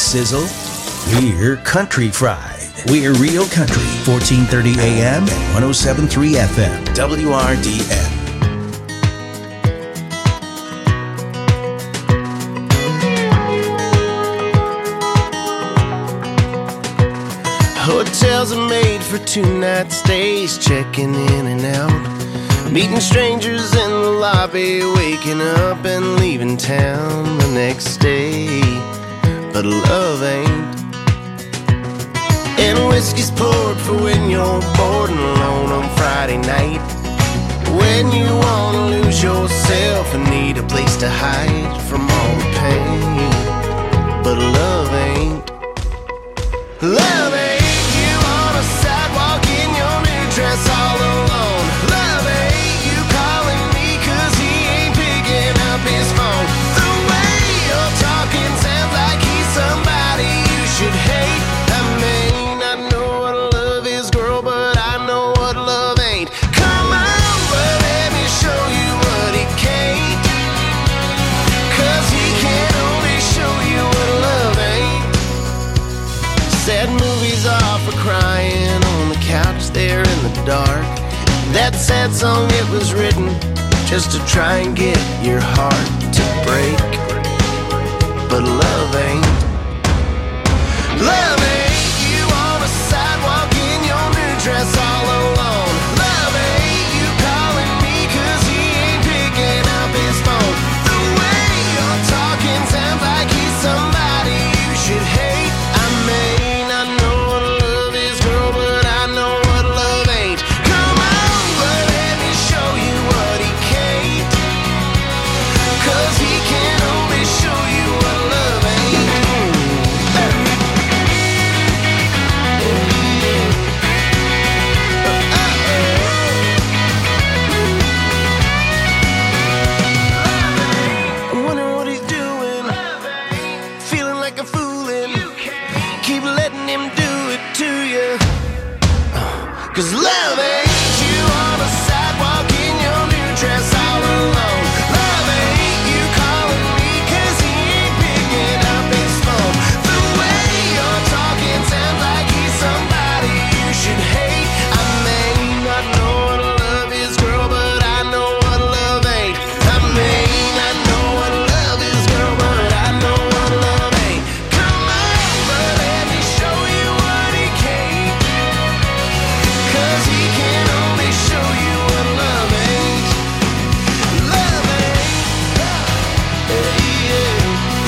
sizzle. We're Country Fried. We're Real Country, 1430 AM and 107.3 FM, WRDN. Hotels are made for two-night stays, checking in and out, meeting strangers in the lobby, waking up and leaving town the next day. But love ain't. And whiskey's poured for when you're bored and alone on Friday night, when you wanna lose yourself and need a place to hide from all the pain. But love ain't. Love ain't. Sidewalk in your new dress all alone. Love ain't you calling me 'cause he ain't picking up his phone. The way you're talking sounds like he's somebody you should hate. I may not know what love is, girl, but I know what love ain't. Come on, but let me show you what he can't, 'cause he can only show you what love ain't. Sad movies are for crying couch there in the dark. That sad song, it was written just to try and get your heart to break. But love ain't. Love ain't you on a sidewalk in your new dress all alone. Love ain't you calling me 'cause he ain't picking up his phone. The way you're talking sounds like he's somebody you should hate. I may not know what love is, girl, but I know what love ain't. Come on, but let me show you what he can't, 'cause he can only show you what love ain't. I'm wondering what he's doing, feeling like a foolin'. Keep letting him do it to you. 'Cause love ain't you on a sidewalk in your new dress all alone. Love ain't you calling me 'cause he ain't picking up his phone. The way you're talking sounds like he's somebody you should hate. I may not know what love is, girl, but I know what love ain't. I may not know what love is, girl, but I know what love ain't. Come on, but let me show you what he can't, 'cause he can only show you what love ain't. Love ain't. Yeah.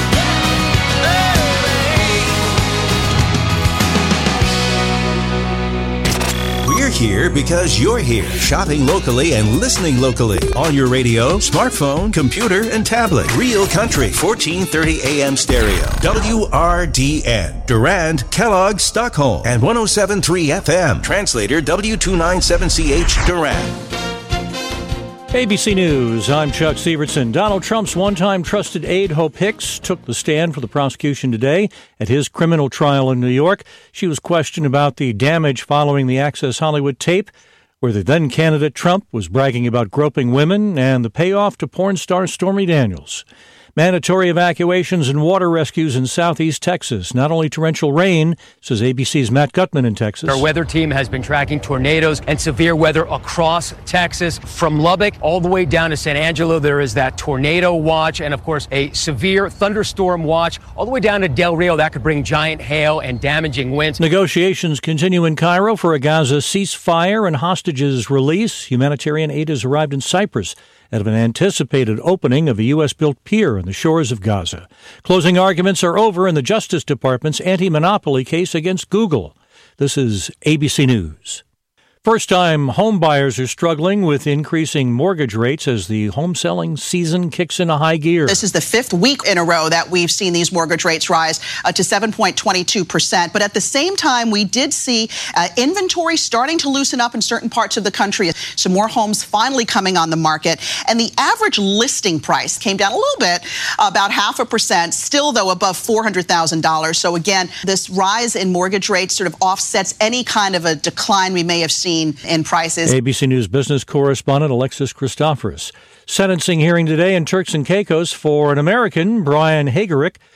Love ain't. We're here because you're here, shopping locally and listening locally on your radio, smartphone, computer, and tablet. Real Country, 1430 AM stereo, WRDN, Durand, Kellogg, Stockholm, and 107.3 FM. Translator W297CH, Durand. ABC News, I'm Chuck Sievertson. Donald Trump's one-time trusted aide, Hope Hicks, took the stand for the prosecution today at his criminal trial in New York. She was questioned about the damage following the Access Hollywood tape, where the then-candidate Trump was bragging about groping women, and the payoff to porn star Stormy Daniels. Mandatory evacuations and water rescues in southeast Texas. Not only torrential rain, says ABC's Matt Gutman in Texas. Our weather team has been tracking tornadoes and severe weather across Texas. From Lubbock all the way down to San Angelo, there is that tornado watch and, of course, a severe thunderstorm watch all the way down to Del Rio. That could bring giant hail and damaging winds. Negotiations continue in Cairo for a Gaza ceasefire and hostages release. Humanitarian aid has arrived in Cyprus out of an anticipated opening of a U.S.-built pier on the shores of Gaza. Closing arguments are over in the Justice Department's anti-monopoly case against Google. This is ABC News. First-time home buyers are struggling with increasing mortgage rates as the home selling season kicks into high gear. This is the fifth week in a row that we've seen these mortgage rates rise to 7.22%. But at the same time, we did see inventory starting to loosen up in certain parts of the country. Some more homes finally coming on the market. And the average listing price came down a little bit, about 0.5%, still, though, above $400,000. So, again, this rise in mortgage rates sort of offsets any kind of a decline we may have seen in prices. ABC News business correspondent Alexis Christoforous. Sentencing hearing today in Turks and Caicos for an American, Brian Hagerick.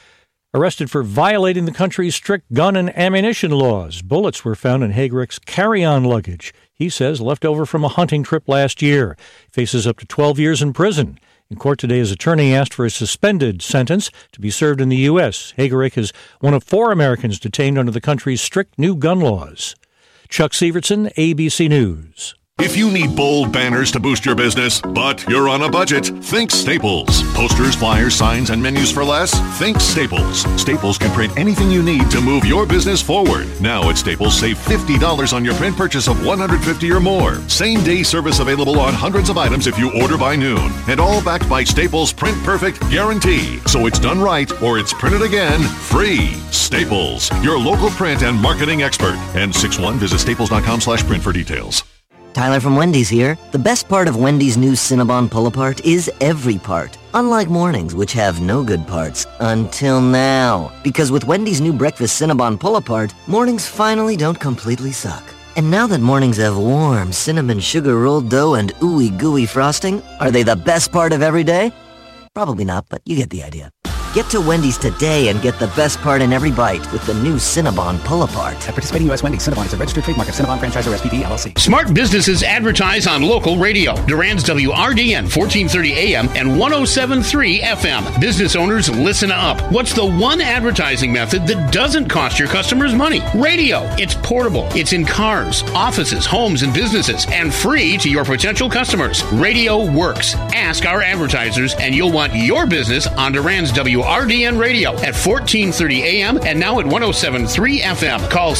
arrested for violating the country's strict gun and ammunition laws. Bullets were found in Hagerich's carry-on luggage, he says left over from a hunting trip last year. He faces up to 12 years in prison. In court today, his attorney asked for a suspended sentence to be served in the U.S. Hagerich is one of 4 Americans detained under the country's strict new gun laws. Chuck Severson, ABC News. If you need bold banners to boost your business, but you're on a budget, think Staples. Posters, flyers, signs, and menus for less? Think Staples. Staples can print anything you need to move your business forward. Now at Staples, save $50 on your print purchase of $150 or more. Same-day service available on hundreds of items if you order by noon. And all backed by Staples' Print Perfect guarantee. So it's done right or it's printed again free. Staples, your local print and marketing expert. N61, visit staples.com/print for details. Tyler from Wendy's here. The best part of Wendy's new Cinnabon Pull-Apart is every part. Unlike mornings, which have no good parts. Until now. Because with Wendy's new breakfast Cinnabon Pull-Apart, mornings finally don't completely suck. And now that mornings have warm cinnamon sugar rolled dough and ooey gooey frosting, are they the best part of every day? Probably not, but you get the idea. Get to Wendy's today and get the best part in every bite with the new Cinnabon Pull-Apart. At participating U.S. Wendy's, Cinnabon is a registered trademark of Cinnabon Franchisor SPP, LLC. Smart businesses advertise on local radio. Durand's WRDN 1430 AM and 107.3 FM. Business owners, listen up. What's the one advertising method that doesn't cost your customers money? Radio. It's portable. It's in cars, offices, homes, and businesses, and free to your potential customers. Radio works. Ask our advertisers, and you'll want your business on Durand's WRDN Radio at 1430 AM and now at 107.3 FM. Call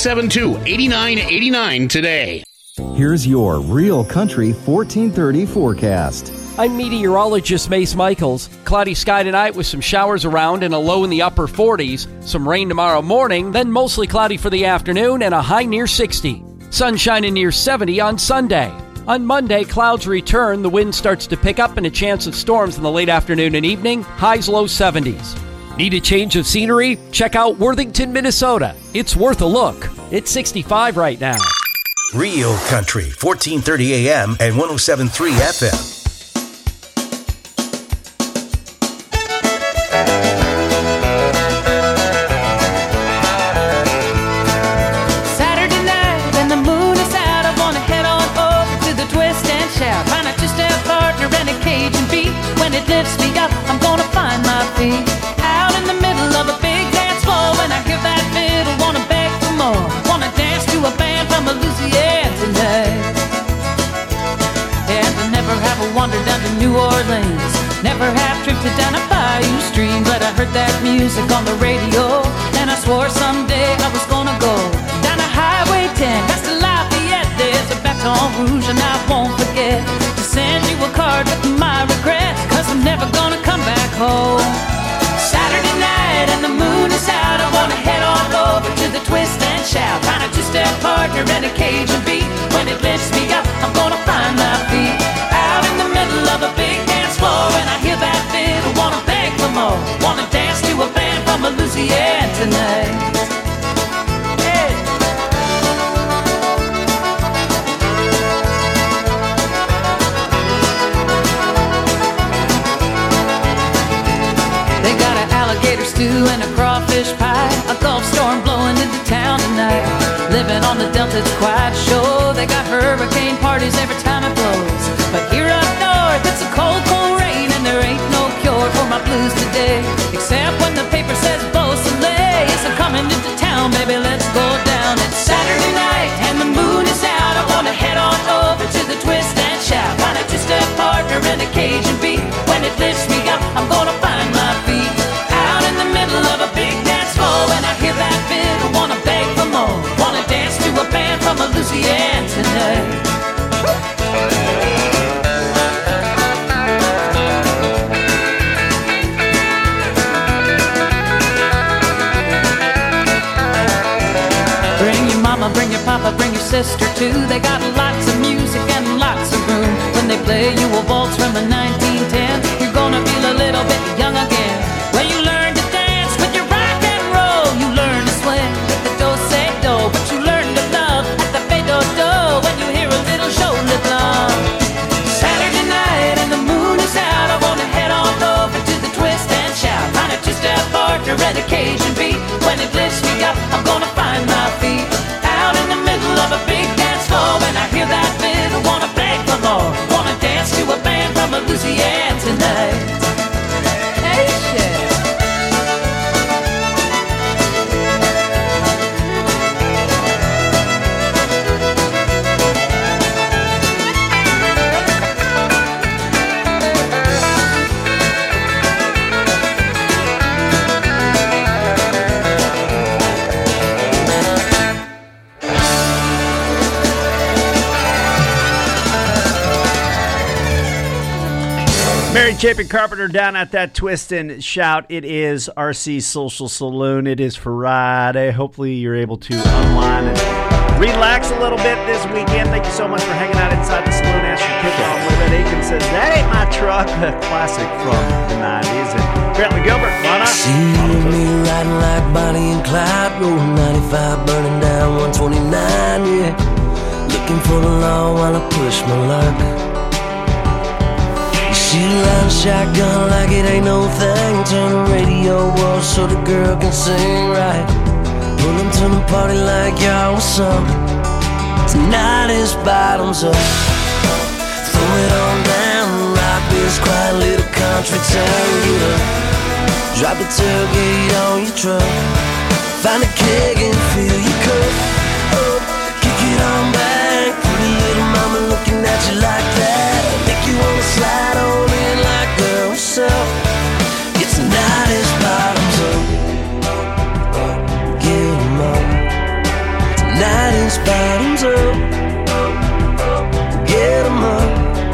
672-8989 today. Here's your Real Country 1430 forecast. I'm meteorologist Mace Michaels. Cloudy sky tonight with some showers around and a low in the upper 40s. Some rain tomorrow morning, then mostly cloudy for the afternoon and a high near 60. Sunshine near 70 on Sunday. On Monday, clouds return, the wind starts to pick up and a chance of storms in the late afternoon and evening, highs low 70s. Need a change of scenery? Check out Worthington, Minnesota. It's worth a look. It's 65 right now. Real Country, 1430 AM and 107.3 FM. Lifts me up, I'm gonna find my feet out in the middle of a big dance floor. When I hear that fiddle, wanna beg for more, wanna dance to a band from Louisiana tonight. And I never have a wander down to New Orleans, never have drifted down a bayou stream, but I heard that music on the radio, and I swore someday I was gonna go down a Highway 10, past Lafayette. There's a Baton Rouge and I won't forget to send you a card with my regrets, 'cause I'm never gonna come back home. Saturday night and the moon is out, I wanna head on over to the Twist and Shout, find a two-step partner and a Cajun beat. When it lifts me up, I'm gonna find my feet out in the middle of a big dance floor. When I hear that fiddle, wanna beg for more, wanna dance to a band from Louisiana tonight. Stew and a crawfish pie, a Gulf storm blowing into town tonight. Living on the Delta, it's quite a show. They got hurricane parties every time it blows. But here up north, it's a cold, cold rain, and there ain't no cure for my blues today, except when the paper says Beau Soleil. Yes, I'm coming into town, baby, let's go down. It's Saturday night and the moon is out, I wanna head on over to the Twist and Shout, find a two-step partner and a Cajun beat. When it lifts me up, I'm gonna find my feet in the middle of a big dance floor. When I hear that fiddle, wanna beg for more, wanna dance to a band from Louisiana tonight. Bring your mama, bring your papa, bring your sister too. They got lots of music and lots of room. When they play you a waltz from a 1910, you're gonna feel a little bit young again. Well, you learn to dance with your rock and roll, you learn to swing with the do-say-do, but you learn to love at the fade-do-do when you hear a little show-lip love. Saturday night and the moon is out, I wanna head on over to the Twist and Shout, find a two-step partner and a Mary Chapin Carpenter down at that Twist and Shout. It is RC Social Saloon. It is Friday. Hopefully you're able to unwind and relax a little bit this weekend. Thank you so much for hanging out inside the saloon. Asher Kickoff with it. Aiken says, that ain't my truck. A classic from the 90s. And Brantley Gilbert, why not? See me riding like Bonnie and Clyde, rolling 95, burning down 129, yeah. Looking for the law while I push my luck. She riding shotgun like it ain't no thing. Turn the radio off so the girl can sing right. Pulling to the party like, y'all, what's up? Tonight is bottoms up. Throw it on down, rock this quiet little country town. Get up, drop the tailgate on your truck. Find a keg and fill your cup up. Kick it on back, pretty little mama looking at you like that. Make you wanna slide on in like, girl, what's up? It's tonight is bottoms up. Get 'em up. Tonight is bottoms up. Get 'em up.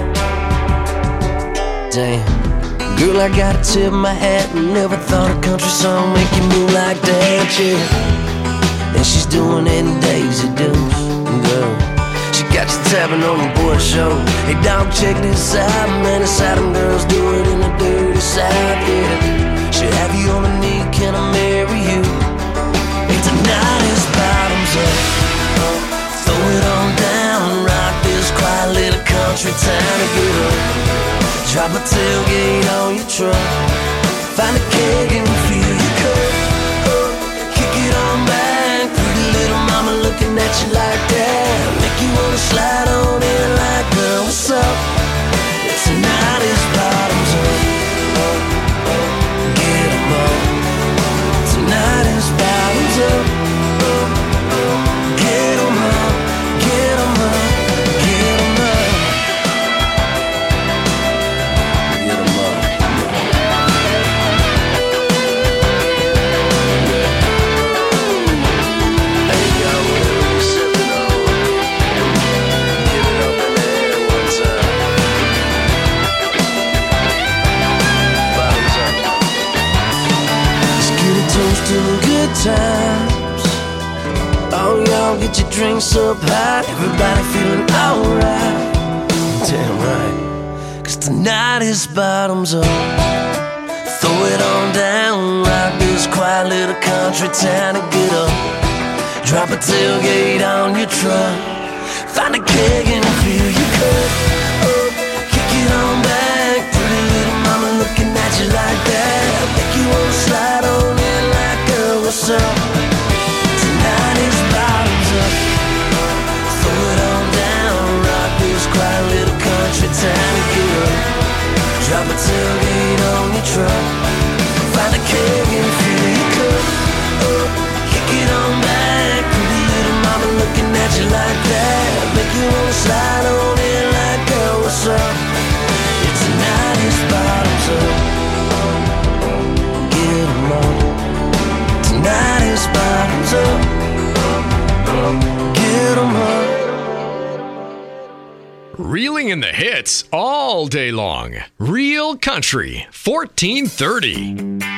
Damn, girl, I gotta tip my hat. Never thought a country song make you move like that, yeah. And she's doing it in Daisy Dukes, girl. She got you tapping on the board show. Hey, dog, check this out, man. It's how them girls do it in the dirty South, yeah. She'll have you on the knee, can I marry you? Hey, tonight is bottoms up. Throw it on down, rock this quiet little country town to get up. Drop a tailgate on your truck. Find a keg and fill your cup up. Kick it on back, pretty little mama looking at you like that. Make you wanna slide on in like, girl, what's up? Tonight is bottoms up. Get 'em up. Tonight is bottoms up. Get 'em up. Get 'em up. Get 'em up. Get 'em up. Hey, yo, whatever you're sipping on, give it up in the air one time. Bottoms up. Let's get a toast to the good times. Oh, y'all get your drinks up high. Everybody feeling alright. Damn right. 'Cause tonight is bottoms up. Throw it on down, rock this quiet little country town to get up. Drop a tailgate on your truck. Find a keg and fill your cup up. Kick it on back, pretty little mama looking at you like that. Make you wanna slide on in like, girl, what's up? Tonight is bottoms up. Throw it on down, rock this quiet little country town to get up. Drop a tailgate on your truck. Find a keg and fill your cup up. Kick it on back, pretty little mama looking at you like that. Make you wanna slide on in like, girl, what's up? It's tonight is bottoms up. Get 'em up. Tonight is bottoms up. Get 'em up. Reeling in the hits all day long. Real Country, 1430.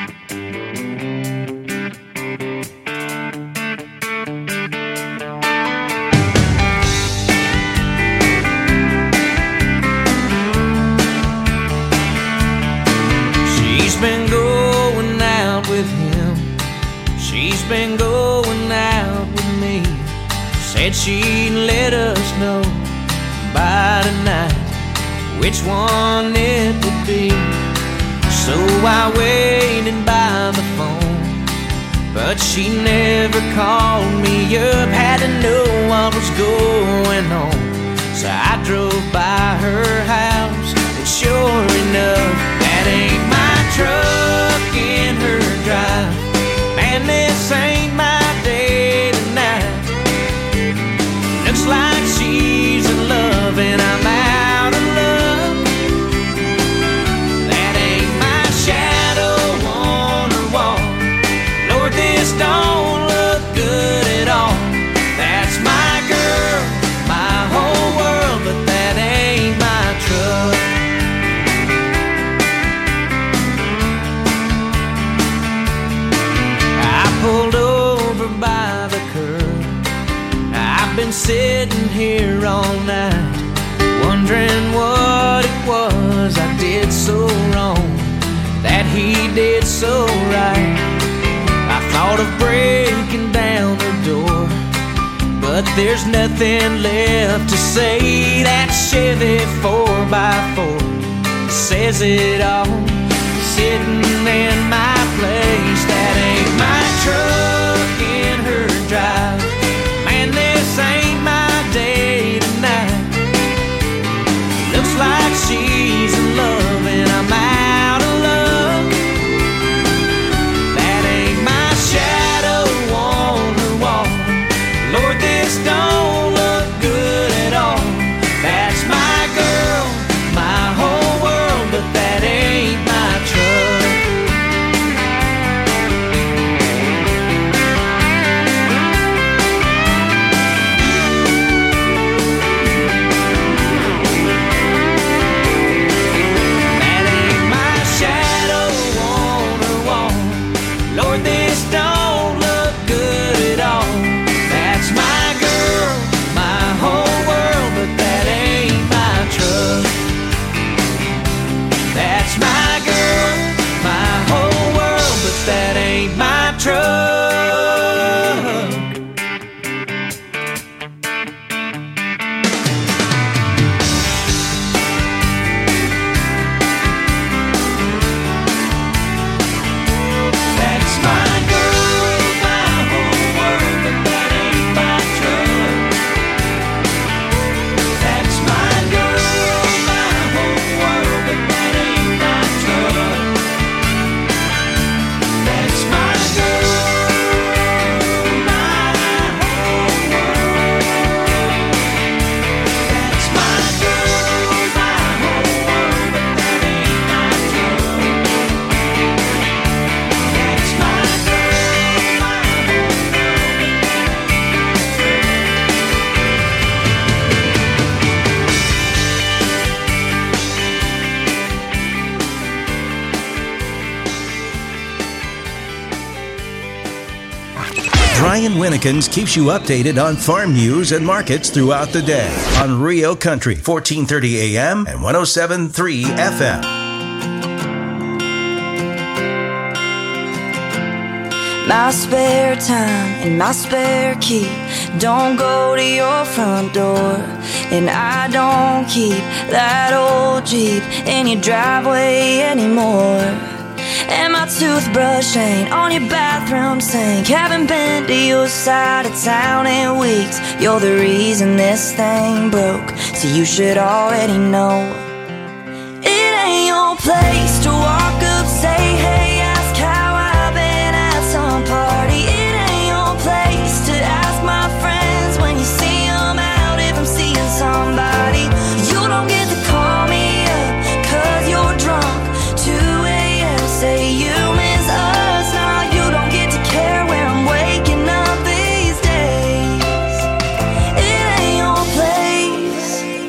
She's been going out with him. She's been going out with me. Said she'd let us know by tonight which one it would be. So I waited by the phone, but she never called me up. Had to know what was going on, so I drove by her house, and sure enough, that ain't my truck in her drive. Man, this ain't my day tonight. Looks like she's in love and I'm out of love. That ain't my shadow on her wall. Lord, this don't look good at all. That's my girl, my sitting here all night, wondering what it was I did so wrong, that he did so right. I thought of breaking down the door, but there's nothing left to say. That Chevy 4x4 says it all, sitting in my place. That ain't my truck in her drive. Man, this ain't my day tonight. Looks like she's in love and I'm out of luck. That ain't my shadow on her wall. Lord, this don't look good at all. That's my girl, my whole world, but that ain't my truck. That ain't my shadow on her wall. Lord, this don't look good at all. That's my girl, my whole world, but that ain't my truck. That's my girl, my whole world, but that ain't my truck. That's my girl, my whole world, but that ain't my truck. That's my girl, my whole world, but that ain't my truck. That's my girl, my whole world. That's my girl, my whole world, but that ain't my truck. That's my girl, my whole Brian Winnekins keeps you updated on farm news and markets throughout the day on Rio Country, 1430 AM and 107.3 FM. My spare time and my spare key don't go to your front door, and I don't keep that old Jeep in your driveway anymore. And my toothbrush ain't on your bathroom sink. Haven't been to your side of town in weeks. You're the reason this thing broke, so you should already know. It ain't your place to walk up, say hey, ask how I've been at some party. It ain't your place to ask my friends when you see them out if I'm seeing somebody. You don't get to call me up 'cause you're drunk. 2 a.m. say you miss us. Now you don't get to care where I'm waking up these days. It ain't your place.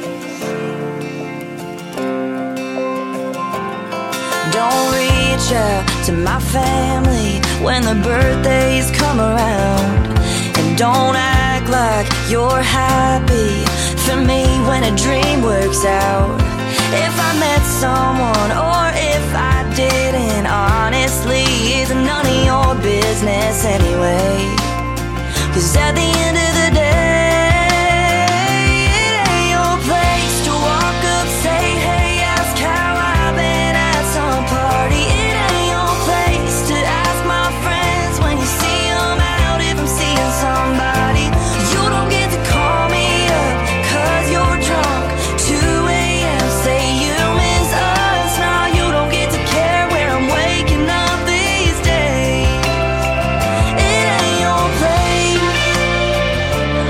Don't reach out to my family when the birthdays come around, and don't act like you're happy for me when a dream works out. If I met someone or if I didn't, honestly, it's none of your business anyway. 'Cause at the end of the day, it ain't your place to walk up, say hey, ask how I've been at some party. It ain't your place to ask my friends when you see them out if I'm seeing somebody. You don't get to call me up 'cause you're drunk. 2 a.m. say you miss us. Now you don't get to care where I'm waking up these days. It ain't your place.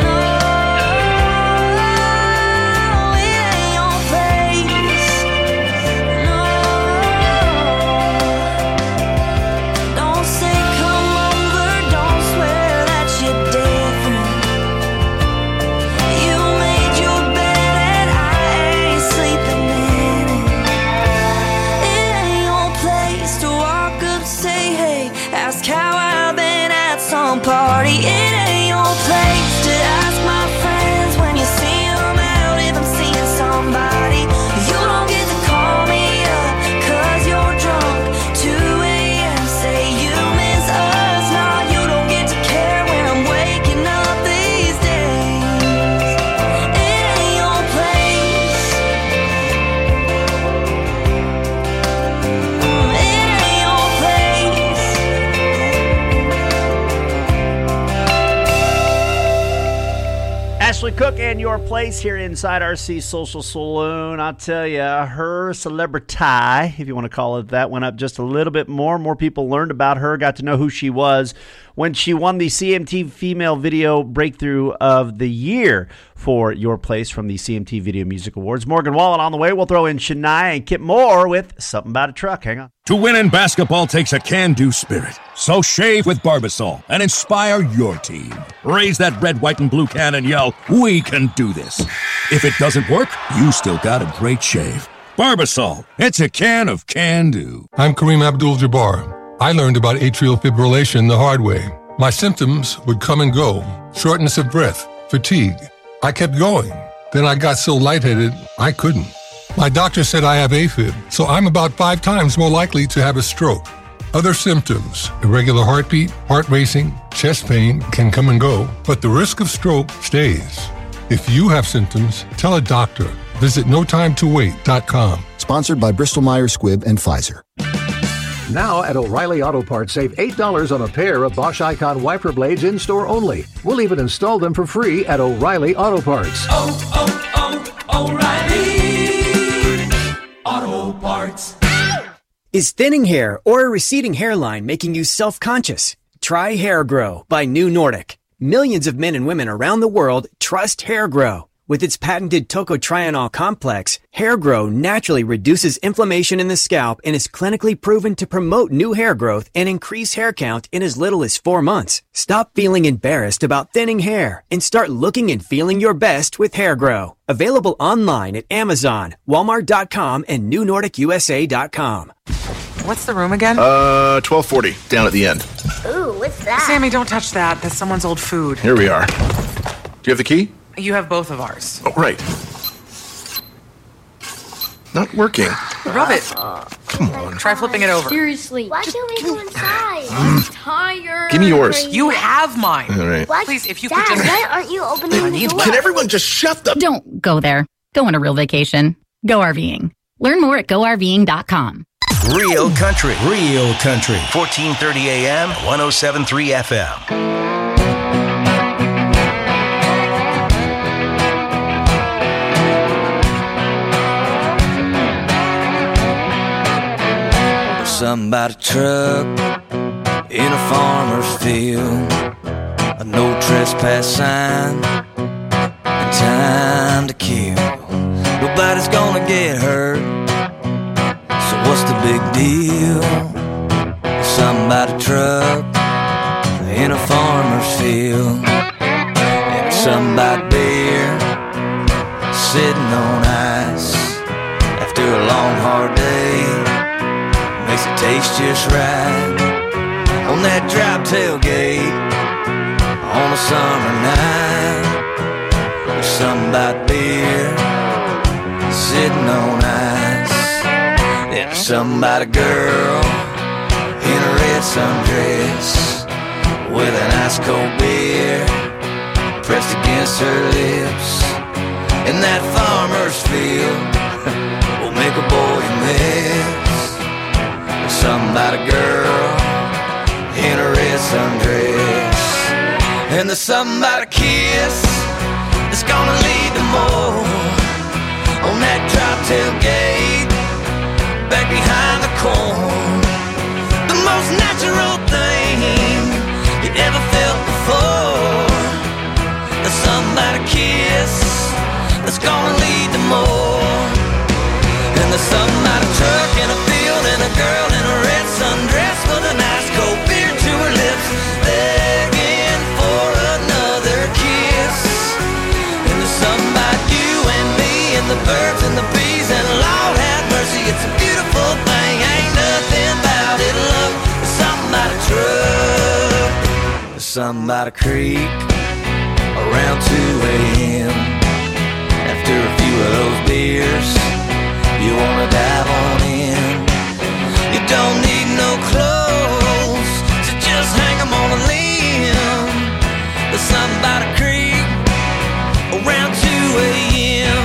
Ashley Cook and Your Place here inside RC Social Saloon. I'll tell you, her celebrity, if you want to call it that, went up just a little bit more. More people learned about her, got to know who she was when she won the CMT Female Video Breakthrough of the Year for Your Place from the CMT Video Music Awards. Morgan Wallen on the way. We'll throw in Shania and Kip Moore with Something About a Truck. Hang on. To win in basketball takes a can-do spirit. So shave with Barbasol and inspire your team. Raise that red, white, and blue can and yell, "We can do this." If it doesn't work, you still got a great shave. Barbasol, it's a can of can-do. I'm Kareem Abdul-Jabbar. I learned about atrial fibrillation the hard way. My symptoms would come and go. Shortness of breath, fatigue. I kept going. Then I got so lightheaded, I couldn't. My doctor said I have AFib, so I'm about 5 times more likely to have a stroke. Other symptoms, irregular heartbeat, heart racing, chest pain can come and go, but the risk of stroke stays. If you have symptoms, tell a doctor. Visit notimetowait.com. Sponsored by Bristol-Myers Squibb and Pfizer. Now at O'Reilly Auto Parts, save $8 on a pair of Bosch Icon wiper blades in-store only. We'll even install them for free at O'Reilly Auto Parts. O'Reilly Auto Parts. Is thinning hair or a receding hairline making you self-conscious? Try Hair Grow by New Nordic. Millions of men and women around the world trust Hair Grow. With its patented tocotrienol complex, Hair Grow naturally reduces inflammation in the scalp and is clinically proven to promote new hair growth and increase hair count in as little as 4 months. Stop feeling embarrassed about thinning hair and start looking and feeling your best with Hair Grow. Available online at Amazon, Walmart.com, and NewNordicUSA.com. What's the room again? 1240, down at the end. Ooh, what's that? Sammy, don't touch that. That's someone's old food. Here we are. Do you have the key? You have both of ours. Oh, right. Not working. Rub it. Come on. Try flipping it over. Seriously, why can't we go inside? I'm tired. Give me yours. You have mine. All right. What? Please, if you Dad, could just... why aren't you opening the door? Can everyone just shut the... Don't go there. Go on a real vacation. Go RVing. Learn more at GoRVing.com. Real country. 1430 AM, 107.3 FM. Something about a truck in a farmer's field, a no trespass sign, and time to kill. Nobody's gonna get hurt, so what's the big deal? Something about a truck in a farmer's field, and something about beer sitting on ice after a long hard day. Makes it taste just right on that drop tailgate on a summer night. There's something about beer sitting on ice. And there's something about a girl in a red sundress with an ice cold beer pressed against her lips. And that farmer's field will make a boy miss. Something about a girl in a red sundress. And there's something about a kiss that's gonna lead to more on that drop tailgate back behind the corn. The most natural thing you ever felt before. There's something about a kiss that's gonna lead to more. And there's something about a truck and a field and a girl in a red sundress with a nice cold beer to her lips, begging for another kiss. And there's something about you and me and the birds and the bees, and Lord have mercy, it's a beautiful thing. Ain't nothing about it, love. There's something about a truck. There's something about a creek around 2 a.m. After a few of those beers, you wanna dive on in. You don't need no clothes, so just hang 'em on a limb. There's something about a creek around 2 a.m.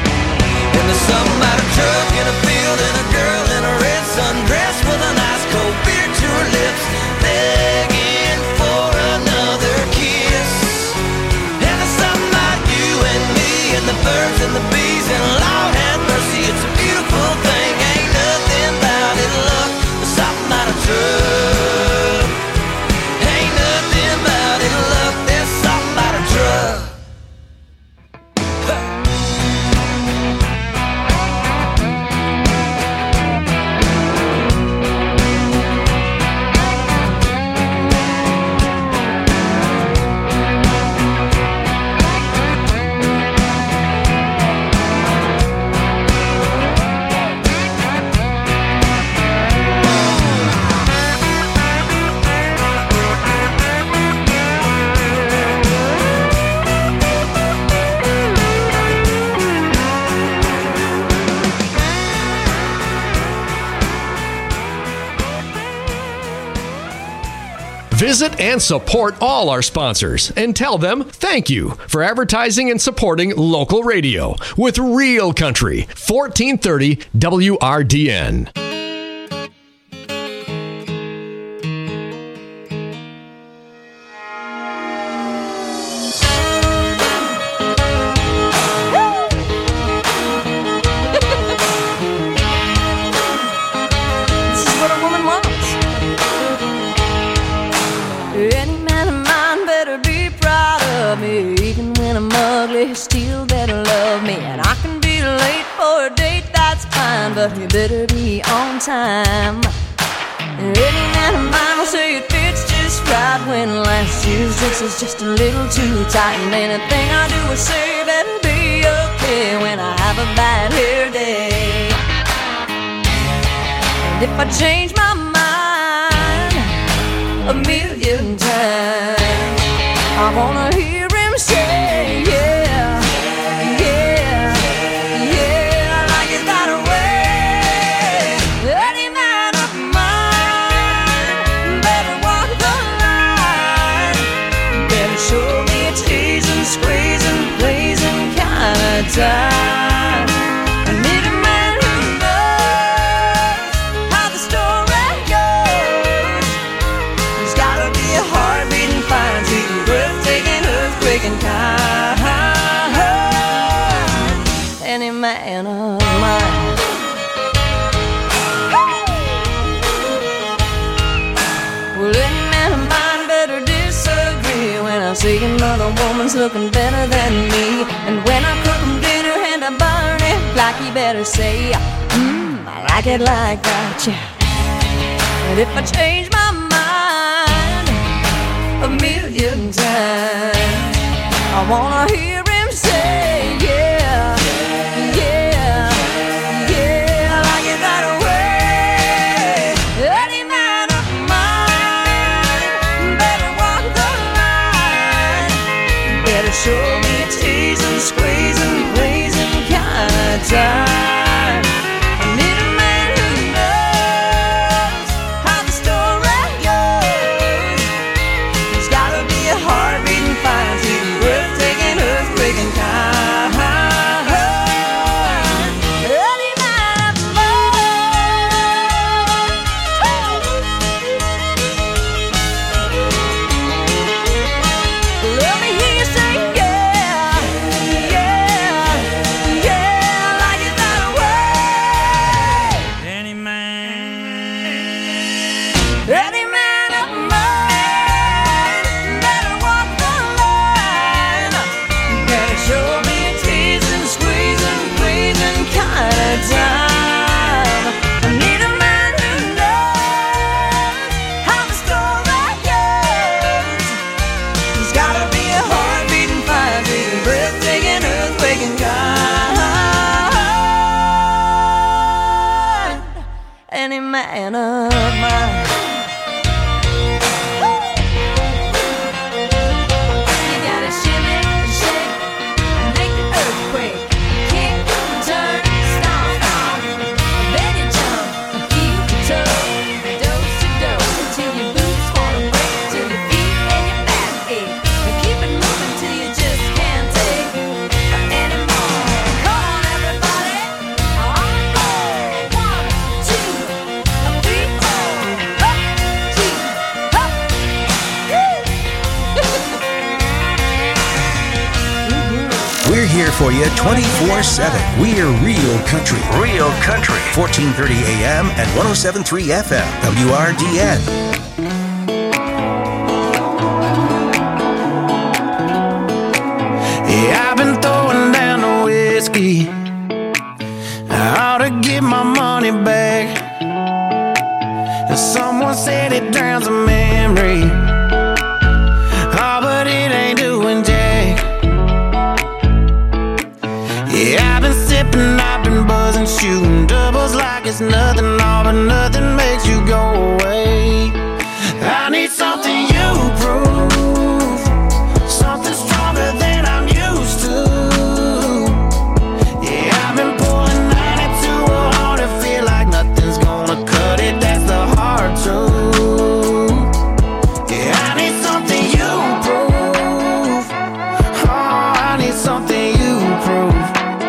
And there's something about a truck in a field and a girl in a red sundress with a nice cold beer to her lips, begging for another kiss. And there's something about you the bees, and Lord have mercy, it's a beautiful thing. Ain't nothing about it luck, there's something about a drug. Ain't nothing about it luck, there's something about a drug. Visit and support all our sponsors and tell them thank you for advertising and supporting local radio with Real Country, 1430 WRDN. This is what a woman wants. Any man of mine better be proud of me. Even when I'm ugly, he still better love me. And I can be late for a date, that's fine, but he better be on time. Any man of mine will say it fits just right when last year's dress is just a little too tight. And anything I do or say better be okay when I have a bad hair day. And if I change my mind a million times, I wanna hear him say, yeah, yeah, yeah, like it's not a way. Any man of mine better walk the line, better show me a teasing, squeezing, blazing kind of time. I need a man who knows how the story goes. He's gotta be a heart-beating, fine-tuning, breathtaking, earthquaking kind. Any man of mine. Well, any man of mine better disagree when I see another woman's looking better than me. And when I cook him dinner and I burn it, like he better say, I like it like that, yeah. And if I change my mind a million times, I wanna hear him say, yeah, yeah, yeah, like it that way. Any man of mine better walk the line, better show me a teasing, squeezing, blazing kind of time. I need a man who knows how the story goes. He's gotta be a heart-beating, fine-tuning, breathtaking, earthquaking kind. Any man of mine. Let me hear you say, yeah, yeah, yeah, like it that way. Any man of mine better walk the line, better show me a teasing, squeezing, pleasing kind of time. I need a man who knows how the story goes. He's gotta be a heart-beating, fire-beating, breathtaking, earthquaking kind. Any man of mine. You gotta shimmy, shake, and make the earthquake. Kick, turn, stomp, stomp. Then you jump and keep your toe. Dose to dose until your boots wanna break, till your feet and your back ache. And keep it moving till you just can't take anymore. Come on, everybody, on the floor. 1, 2, 3, 4. for you 24/7. We're Real Country. Real Country. 1430 AM and 107.3 FM. WRDN. Yeah, I've been throwing down the whiskey. I ought to get my money back. Someone said it drowns a memory. Oh, but it ain't doing jack. Yeah, I've been sipping, I've been buzzing, shooting doubles like it's nothing. All but nothing makes you go away. I need something you prove, something stronger than I'm used to. Yeah, I've been pulling 92 hard to feel like nothing's gonna cut it. That's the hard truth. Yeah, I need something you prove. Oh, I need something you prove.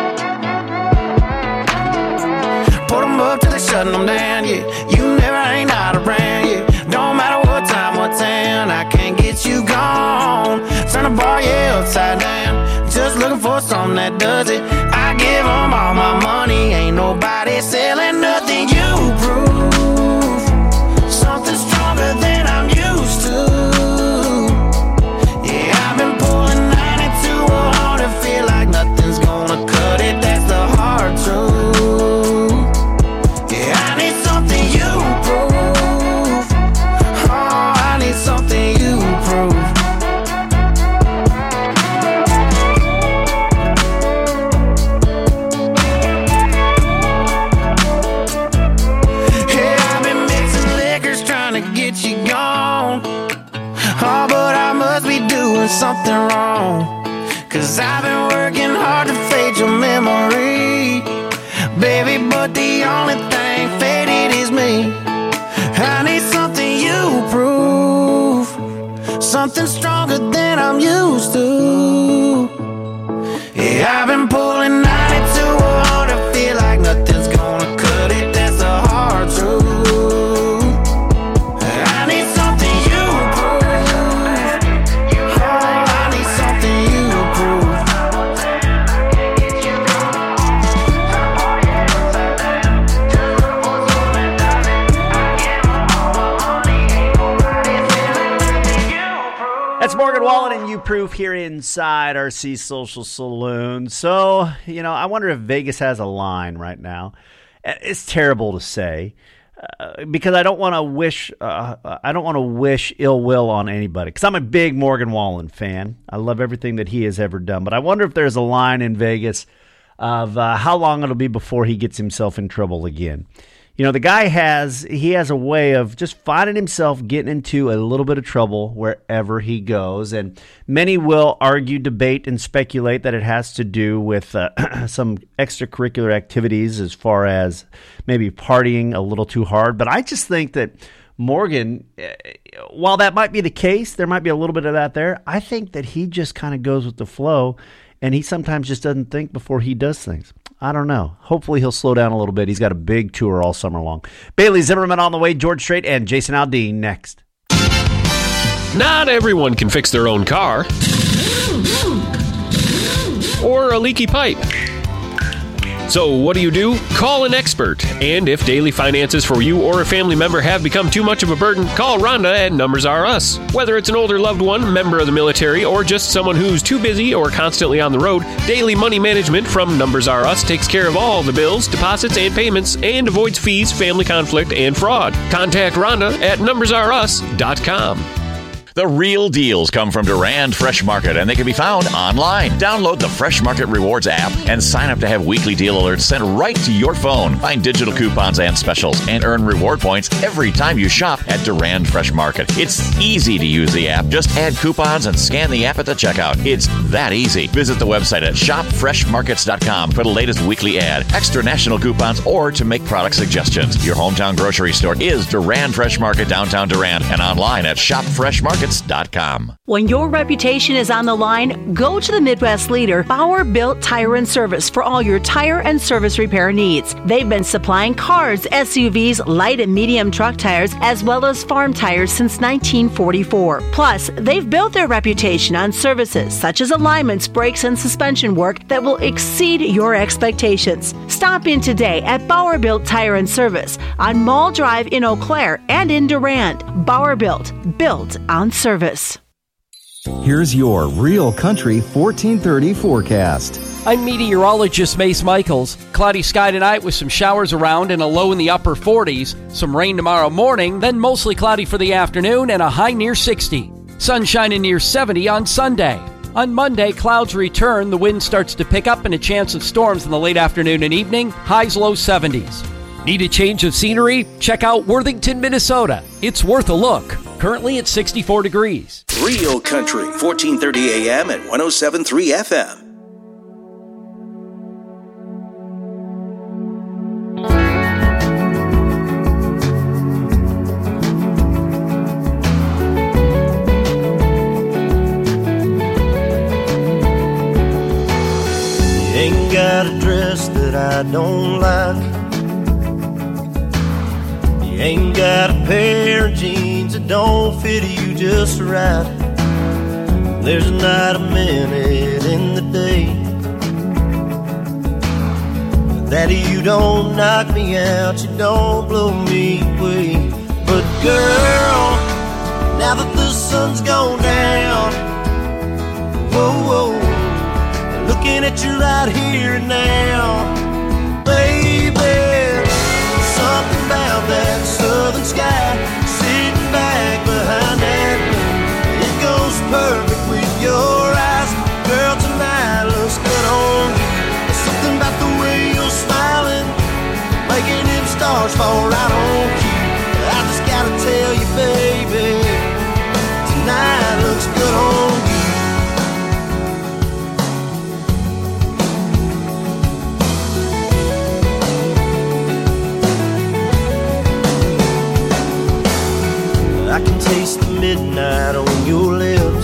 Put them up till they shutting them down, yeah. You never ain't not around, yeah. Don't matter what time, what town, I can't get you gone. Turn the bar, yeah, upside down. Just looking for something that does it. I give them all my money. Ain't nobody selling nothing you prove. Something stronger than I'm used to. Yeah, I've been pulling 92 hard to feel like nothing's gonna cut it. That's the hard truth. Yeah, I need something you prove. Oh, I need something you prove. Yeah, I've been mixing liquors trying to get you gone. Oh, but I must be doing something wrong. 'Cause I've been working hard to fade your memory, baby, but the only thing faded is me. I need something you prove, something stronger than I'm used to. Yeah, I've been pulling 92 hard to feel like nothing's gonna cut it. That's the hard truth. I need something you prove. Oh, I need something you prove. That's Morgan Wallen and You Proof here inside RC Social Saloon. So, I wonder if Vegas has a line right now. It's terrible to say because I don't want to wish ill will on anybody because I'm a big Morgan Wallen fan. I love everything that he has ever done. But I wonder if there's a line in Vegas of how long it'll be before he gets himself in trouble again. The guy has a way of just finding himself getting into a little bit of trouble wherever he goes. And many will argue, debate, and speculate that it has to do with some extracurricular activities as far as maybe partying a little too hard. But I just think that Morgan, while that might be the case, there might be a little bit of that there. I think that he just kind of goes with the flow, and he sometimes just doesn't think before he does things. I don't know. Hopefully he'll slow down a little bit. He's got a big tour all summer long. Bailey Zimmerman on the way, George Strait and Jason Aldean next. Not everyone can fix their own car or a leaky pipe. So what do? Call an expert. And if daily finances for you or a family member have become too much of a burden, call Rhonda at Numbers R Us. Whether it's an older loved one, member of the military, or just someone who's too busy or constantly on the road, Daily Money Management from Numbers R Us takes care of all the bills, deposits, and payments and avoids fees, family conflict, and fraud. Contact Rhonda at numbersrus.com. The real deals come from Durand Fresh Market, and they can be found online. Download the Fresh Market Rewards app and sign up to have weekly deal alerts sent right to your phone. Find digital coupons and specials and earn reward points every time you shop at Durand Fresh Market. It's easy to use the app. Just add coupons and scan the app at the checkout. It's that easy. Visit the website at shopfreshmarkets.com for the latest weekly ad, extra national coupons, or to make product suggestions. Your hometown grocery store is Durand Fresh Market, downtown Durand, and online at shopfreshmarkets.com. freshmarkets.com. When your reputation is on the line, go to the Midwest leader, Bauer Built Tire and Service, for all your tire and service repair needs. They've been supplying cars, SUVs, light and medium truck tires, as well as farm tires since 1944. Plus, they've built their reputation on services such as alignments, brakes, and suspension work that will exceed your expectations. Stop in today at Bauer Built Tire and Service on Mall Drive in Eau Claire and in Durand. Bauer Built on service. Here's your Real Country 1430 forecast. I'm meteorologist Mace Michaels. Cloudy sky tonight with some showers around and a low in the upper 40s. Some rain tomorrow morning, then mostly cloudy for the afternoon and a high near 60. Sunshine near 70 on Sunday. On Monday, clouds return, the wind starts to pick up and a chance of storms in the late afternoon and evening, highs low 70s. Need a change of scenery? Check out Worthington, Minnesota. It's worth a look. Currently at 64 degrees. Real Country, 1430 AM and 107.3 FM. You ain't got a dress that I don't like. You ain't got a pair of jeans that don't fit you just right. There's not a minute in the day that you don't knock me out, you don't blow me away. But girl, now that the sun's gone down, whoa, whoa, looking at you right here and now, baby, something about that southern sky, sitting back behind that moon, it goes perfect with your eyes. Girl, tonight looks good on you. There's something about the way you're smiling, making them stars fall right on cue. I just gotta tell you, baby, tonight looks good on you. I can taste the midnight on your lips,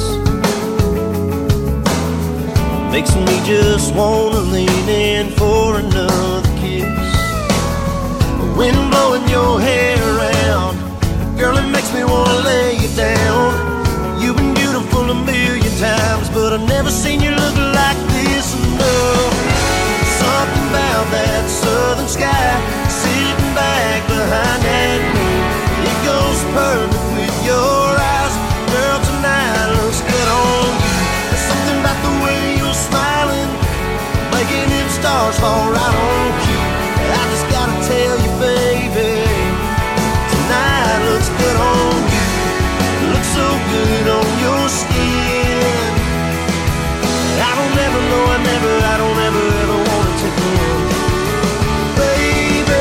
makes me just wanna lean in for another kiss. Wind blowing your hair around, girl, it makes me wanna lay you down. You've been beautiful a million times, but I've never seen you look like this enough. Something about that southern sky, sitting back behind that moon, it goes perfect with your eyes. Girl, tonight looks good on you. There's something about the way you're smiling, making them stars fall right on cue. I just gotta tell you, baby, tonight looks good on you. It looks so good on your skin. I don't ever know, I don't ever want to take it, baby.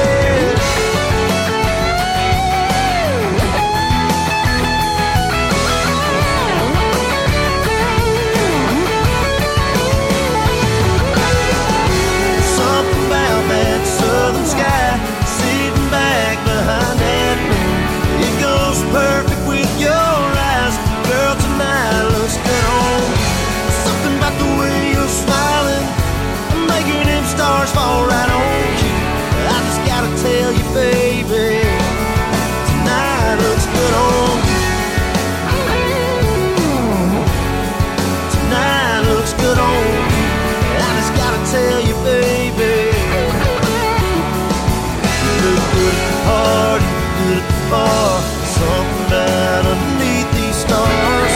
Something about that southern sky, sitting back behind that moon, it goes perfect with your eyes. Girl, tonight looks good on you. Something about the way you're smiling, making them stars fall right on you. I just gotta tell you, baby, tonight looks good on you. Tonight looks good on you. I just gotta tell you, baby, you look good at the party, good at the bar, something about underneath these stars.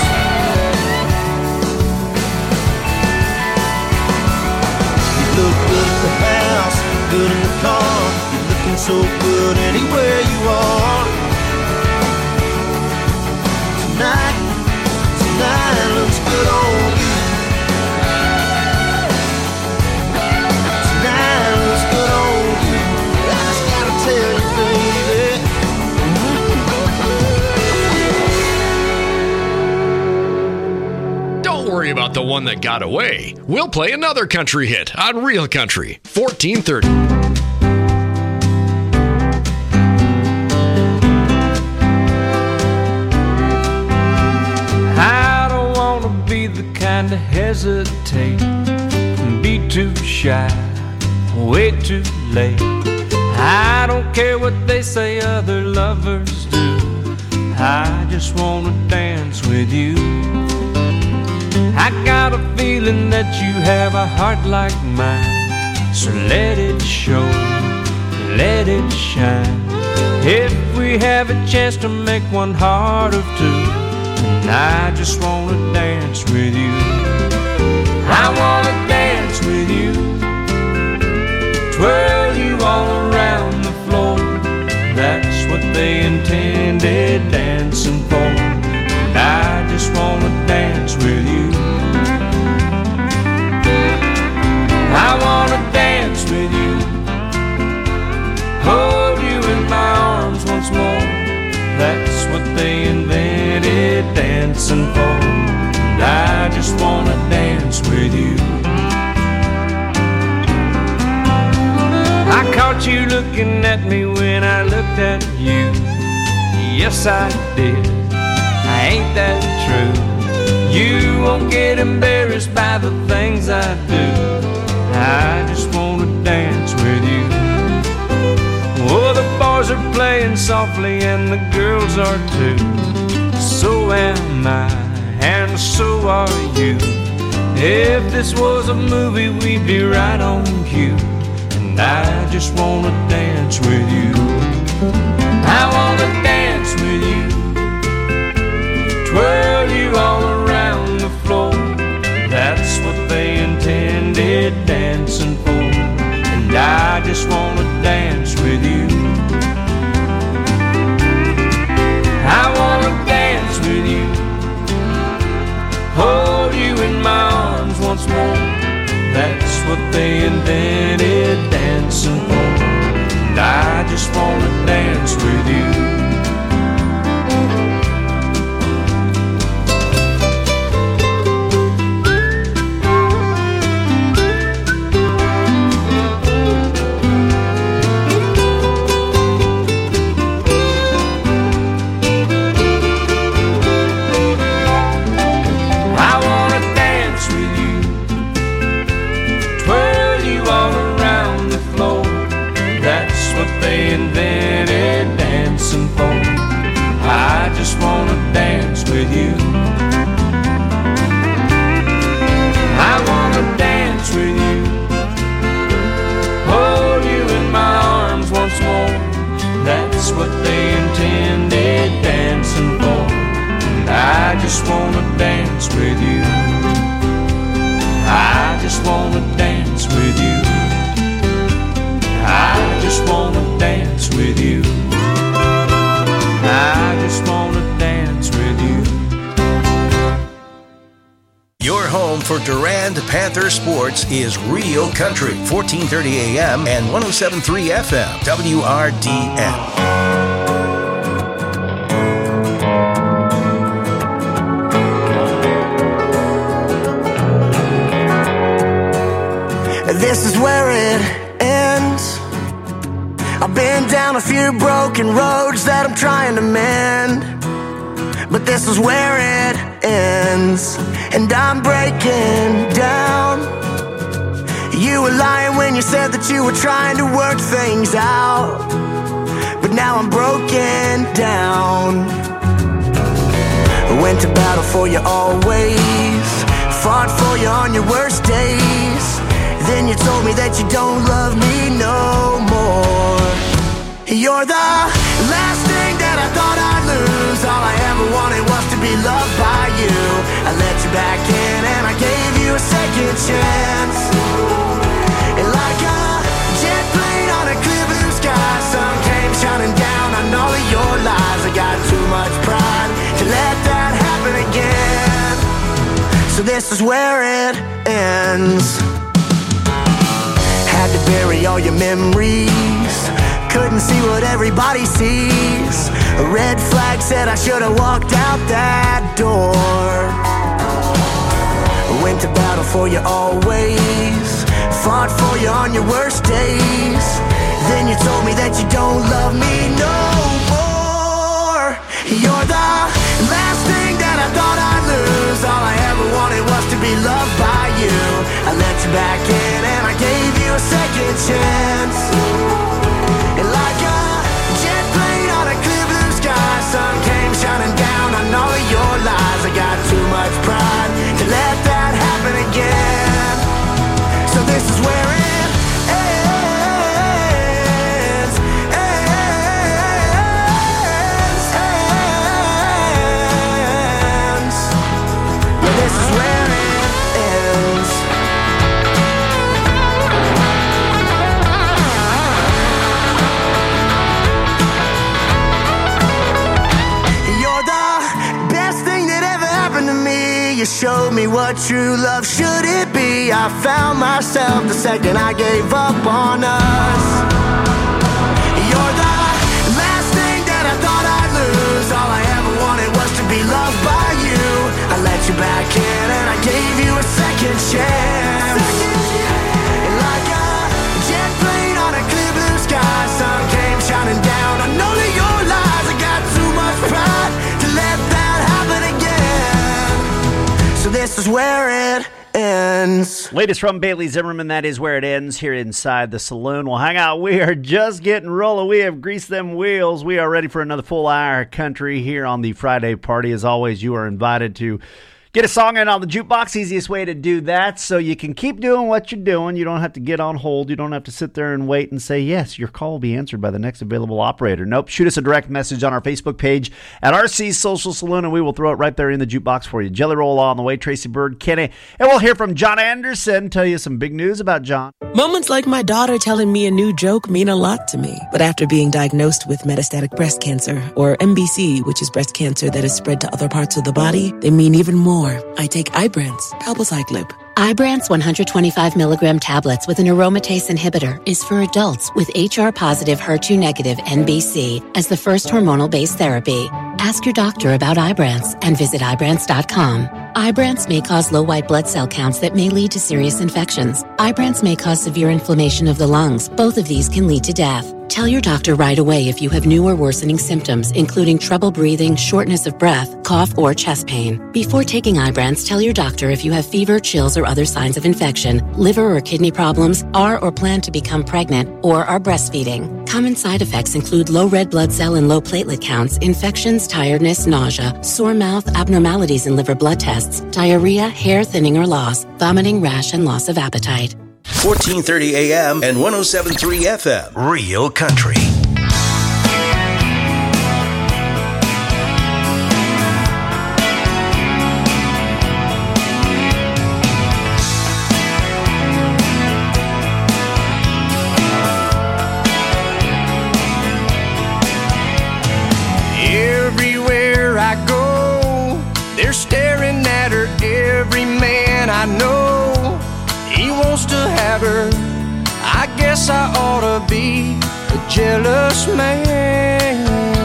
You look good at the house, good in the car, you're looking so good anywhere you are. Tonight looks good on you. Tonight looks good on you. I just gotta tell you, baby. Don't worry about the one that got away. We'll play another country hit on Real Country 1430. kind to hesitate and be too shy, way too late. I don't care what they say other lovers do, I just wanna dance with you. I got a feeling that you have a heart like mine, so let it show, let it shine. If we have a chance to make one heart of two, and I just wanna dance with you. I wanna dance with you, twirl you all around the floor. That's what they intended dancing for, and I just wanna dance with you. I wanna dance with you, hold you in my arms once more. That's what they invented dancing for, and I just wanna dance with you. I caught you looking at me when I looked at you. Yes, I did. Ain't that true? You won't get embarrassed by the things I do. I just wanna dance with you. Oh, the boys are playing softly and the girls are too. So am I, and so are you. If this was a movie, we'd be right on cue. And I just wanna dance with you. I wanna dance with you, twirl you all around the floor. That's what they intended dancing for, and I just wanna dance with you. I wanna dance with you, hold you in my arms once more. That's what they invented dancing for, and I just wanna dance with you. With you, I wanna dance with you, hold you in my arms once more. That's what they intended dancing for, and I just wanna dance with you. I just wanna dance with you. I just wanna dance with you. I just wanna dance with you. Your home for Durand Panther sports is Real Country, 1430 AM and 107.3 FM, WRDN. This is where it ends. I've been down a few broken roads that I'm trying to mend, but this is where it ends, and I'm breaking down. You were lying when you said that you were trying to work things out, but now I'm broken down. I went to battle for you always, fought for you on your worst days. Then you told me that you don't love me no more. You're the last thing that I thought I'd lose. All I ever wanted was to be loved by you. I let you back in and I gave you a second chance. And like a jet plane on a clear blue sky, sun came shining down on all of your lies. I got too much pride to let that happen again. So this is where it ends. Had to bury all your memories, couldn't see what everybody sees. A red flag said I should have walked out that door. I went to battle for you always, fought for you on your worst days. Then you told me that you don't love me no more. You're the last thing that I thought I'd lose. All I ever wanted was to be you back in and I gave you a second chance. And like a jet plane on a clear blue sky, sun came shining down on all of your lies. I got too much pride to let that happen again. So this is where it ends. But this is where it ends. You're the best thing that ever happened to me. You showed me what true love should it be. I found myself the second I gave up on us. You're the last thing that I thought I'd lose. All I ever wanted was to be loved by you. I let you back in and I gave you a second chance. And like a jet plane on a clear blue sky, sun came shining down on all of your lies. I got too much pride to let that happen again. So this is where it ends. Latest from Bailey Zimmerman, that is where it ends here inside the saloon. Well, hang out. We are just getting rolling. We have greased them wheels. We are ready for another full hour of country here on the Friday Party. As always, you are invited to get a song in on the jukebox. Easiest way to do that, so you can keep doing what you're doing. You don't have to get on hold. You don't have to sit there and wait and say, yes, your call will be answered by the next available operator. Nope. Shoot us a direct message on our Facebook page at RC Social Saloon, and we will throw it right there in the jukebox for you. Jelly Roll on the way. Tracy Bird, Kenny. And we'll hear from John Anderson, tell you some big news about John. Moments like my daughter telling me a new joke mean a lot to me. But after being diagnosed with metastatic breast cancer, or MBC, which is breast cancer that is spread to other parts of the body, they mean even more. I take Ibrance, palbociclib. Ibrance 125 milligram tablets with an aromatase inhibitor is for adults with HR-positive, HER2-negative NBC as the first hormonal-based therapy. Ask your doctor about Ibrance and visit Ibrance.com. Ibrance may cause low white blood cell counts that may lead to serious infections. Ibrance may cause severe inflammation of the lungs. Both of these can lead to death. Tell your doctor right away if you have new or worsening symptoms, including trouble breathing, shortness of breath, cough, or chest pain. Before taking Ibrance, tell your doctor if you have fever, chills, or other signs of infection, liver or kidney problems, are or plan to become pregnant, or are breastfeeding. Common side effects include low red blood cell and low platelet counts, infections, tiredness, nausea, sore mouth, abnormalities in liver blood tests, diarrhea, hair thinning or loss, vomiting, rash, and loss of appetite. 1430 AM and 107.3 FM. Real Country. Everywhere I go, they're staring at her. Every man I know, he wants to have her. I guess I ought to be a jealous man.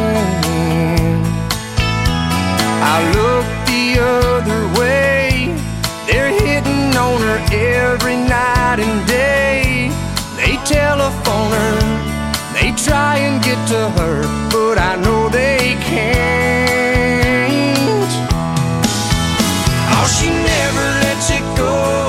I look the other way. They're hitting on her every night and day. They telephone her, they try and get to her, but I know they can't. Oh, she never lets it go.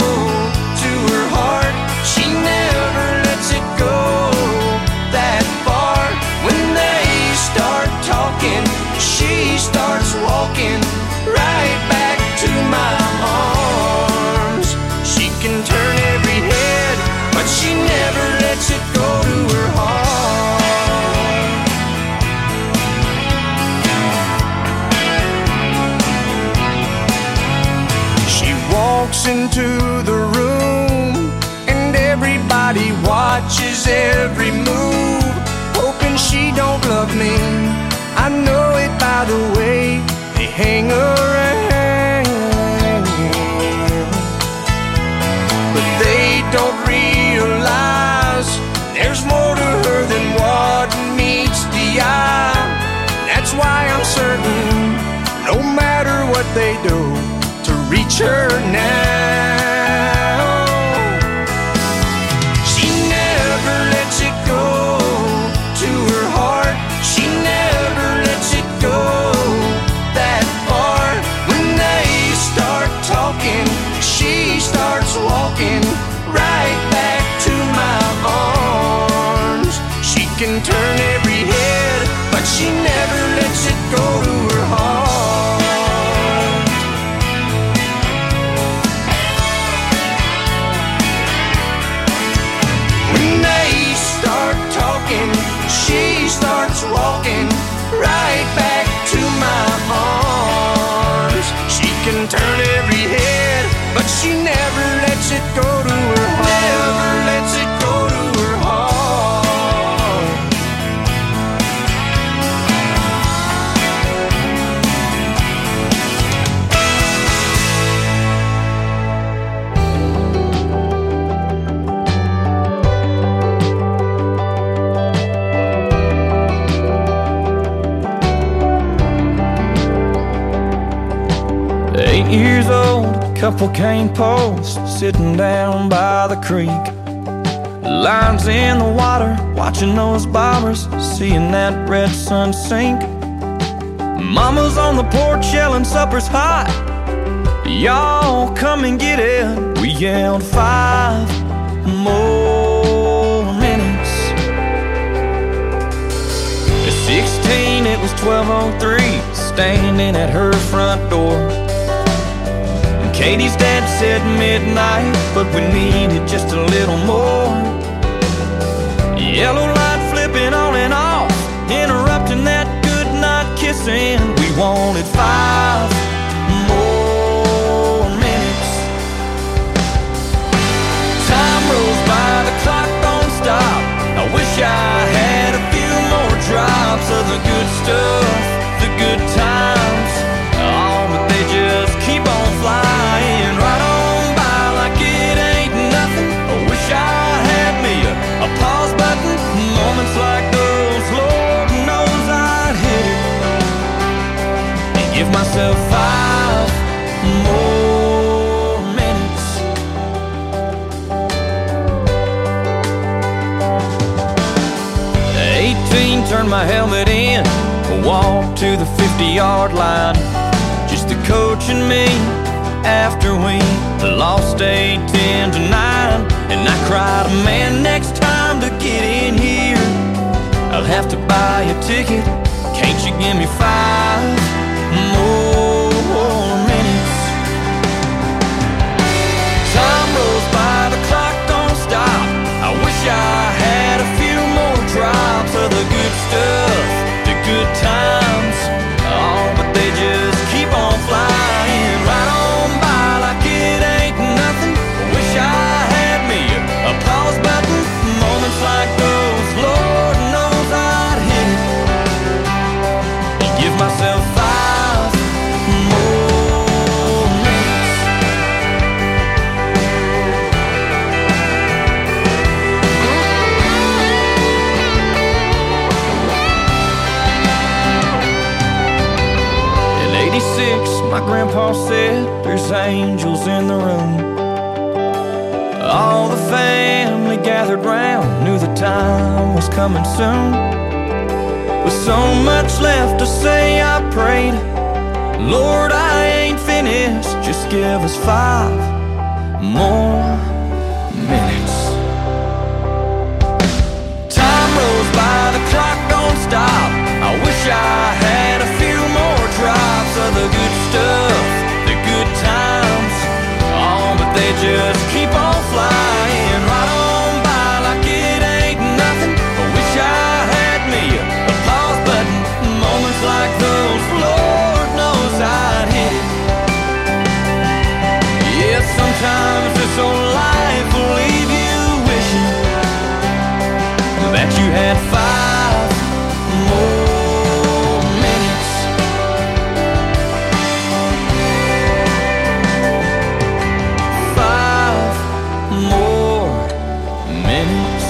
She never lets it go that far. When they start talking, she starts walking right back to my arms. She can turn every head, but she never lets it go to her heart. She walks into the room, everybody watches every move, hoping she don't love me. I know it by the way they hang around. But they don't realize there's more to her than what meets the eye. That's why I'm certain, no matter what they do, to reach her now. Walking can turn every head, but she never lets it go to her heart. When they start talking, she starts walking right back to my arms. She can turn every head, but she never lets it go to her heart. Never lets it go to her heart. Years old, couple cane posts sitting down by the creek. Lines in the water, watching those bobbers, seeing that red sun sink. Mama's on the porch yelling supper's hot. Y'all come and get it. We yelled 5 more minutes. At 16 it was 12:03, standing at her front door. Katie's dad said midnight, but we needed just a little more. Yellow light flipping on and off, interrupting that good night kissing. We wanted 5 more minutes. Time rolls by, the clock don't stop. I wish I had a few more drops of the good stuff, the good times. Oh, but they just keep on flying right on by like it ain't nothing. I wish I had me a pause button. Moments like those, Lord knows I'd hit it and give myself 5 more minutes. 18, turned my helmet in, walked to the 50-yard line. Just the coach and me after we lost 8-10-9. And I cried, man, next time to get in here I'll have to buy a ticket. Can't you give me 5 more minutes? Time rolls by, the clock don't stop. I wish I had a few more drops of the good stuff, the good times. Oh, but they just keep on flying right on by like it ain't nothing. Wish I had me a pause button. Moments like those, Lord knows I'd hit it and give myself 5 more minutes. In '86, my grandpa said there's angels in the room. All the family gathered round, knew the time was coming soon. With so much left to say, I prayed, Lord, I ain't finished, just give us 5 more minutes. Time rolls by, the clock don't stop. I wish I had a few more drops of the good stuff, the good times. Oh, but they just keep on flying right on by like it ain't nothing. I wish I had me a pause button. Moments like those, Lord knows I'd hit it. Yeah, sometimes this old life will leave you wishing that you had 5 more minutes. 5 more minutes.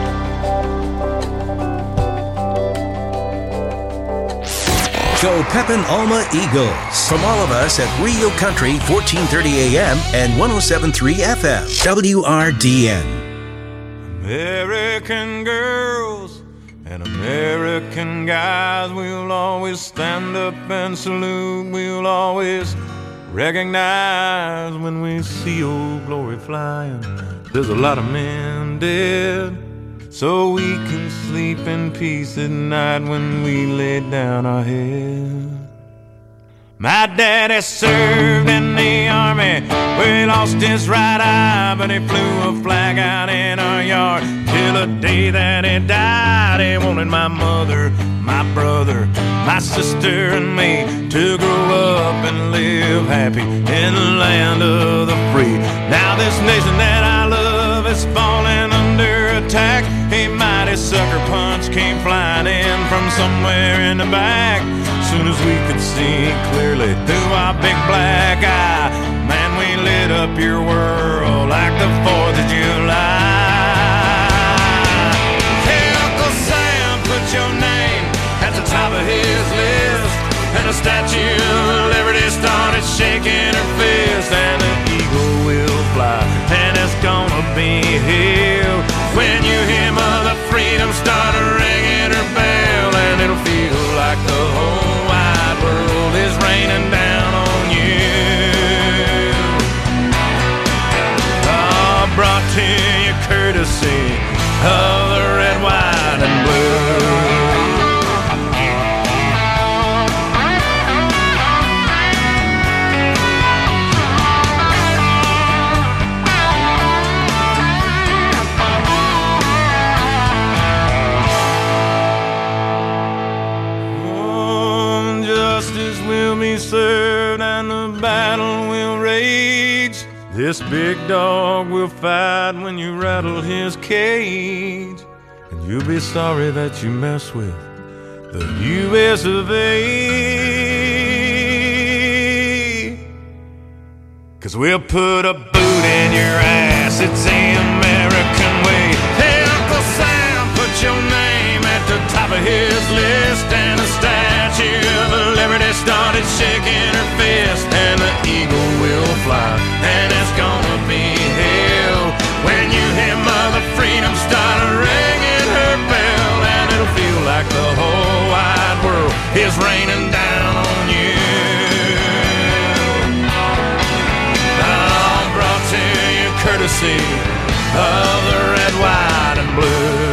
Go Pepin Alma Eagles. From all of us at Real Country 1430 AM and 107.3 FM. WRDN. American girls and American guys, we'll always stand up and salute. We'll always recognize when we see old glory flying. There's a lot of men dead, so we can sleep in peace at night when we lay down our head. My daddy served in the army where he lost his right eye, but he flew a flag out in our yard till the day that he died. He wanted my mother, my brother, my sister and me to grow up and live happy in the land of the free. Now this nation that I love is falling under attack. A mighty sucker punch came flying in from somewhere in the back. Soon as we could see clearly through our big black eye, man, we lit up your world like the 4th of July. Hey, Uncle Sam, put your name at the top of his list, and the Statue of Liberty started shaking her fist, and the eagle will fly, and it's gonna be hell when you hear Mother Freedom start ringing her bell, and it'll feel like the whole wide world is raining down on you. Oh, brought to you courtesy of the red, white, and blue. Served and the battle will rage. This big dog will fight when you rattle his cage, and you'll be sorry that you mess with the U.S. of A. 'Cause we'll put a boot in your ass, it's the American way. Hey, Uncle Sam, put your name at the top of his list, and the Statue of Liberty started shaking her fist, and the eagle will fly, and it's gonna be hell when you hear Mother Freedom start ringing her bell, and it'll feel like the whole wide world is raining down on you. I'm brought to you courtesy of the red, white, and blue.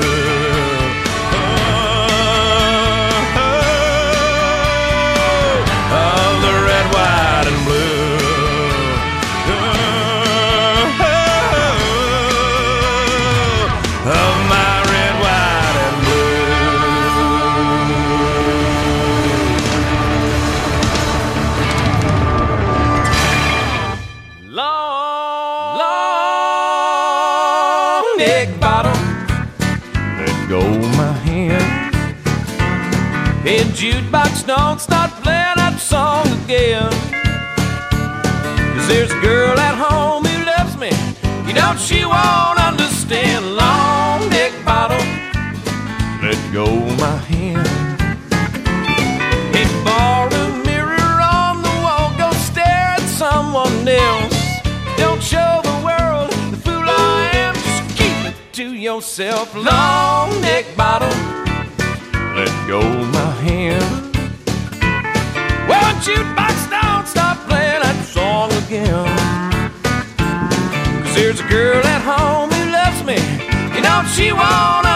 Hey, jukebox, don't start playing that song again. 'Cause there's a girl at home who loves me, you know she won't understand. Long neck bottle, let go my hand. Hey, borrow a mirror on the wall, go stare at someone else. Don't show the world the fool I am, just keep it to yourself. Long neck bottle, let go my hand. Well, jukebox, don't stop playing that song again. 'Cause there's a girl at home who loves me, you know she won't